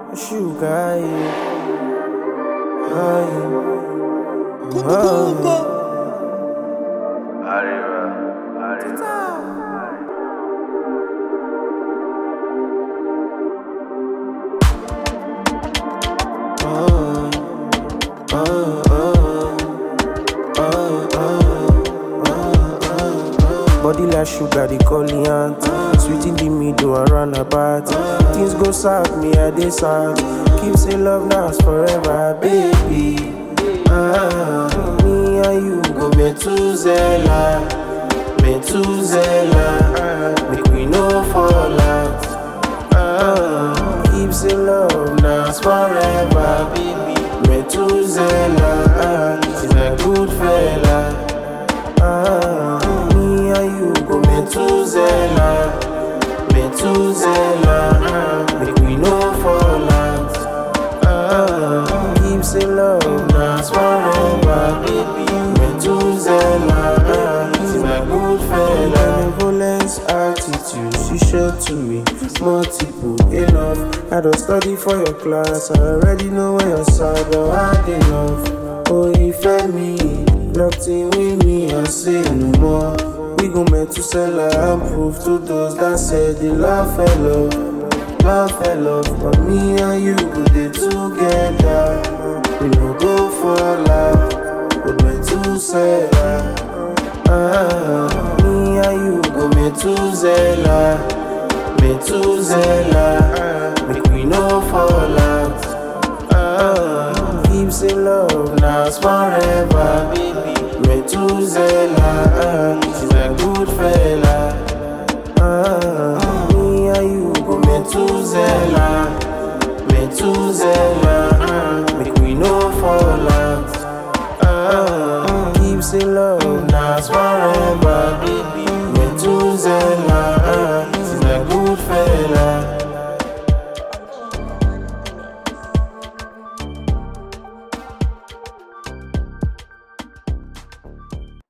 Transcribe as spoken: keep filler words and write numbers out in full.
Sugar, yeah. Arriba, arriba. Body like sugar, they call it auntie. Sweet in the middle and round about. Things go south, me I dey south. Keep say love lasts forever, baby. Ah, me and you go Methuselah, Methuselah. Ah, make we no fall out. Ah, keep say love lasts forever, baby. Methuselah, ah, she's a good fella. Ah, me and you go Methuselah, Methuselah. Ah, make we no fall out. Ah, keep say love lasts forever, baby. Methuselah, ah, she's my good fella. Benevolence attitude, she showed to me multiple enough. I don't study for your class, I already know where your side or hard enough. Oh, if me locked in with me, I say no more. We gon' Methuselah and prove to those that said they love and love, love and love. But me and you go dey together, we no go for life. But Methuselah, ah, me and you go Methuselah, Methuselah. Ah, make we no fall out. Ah, keep say love lasts forever, baby. Methuselah.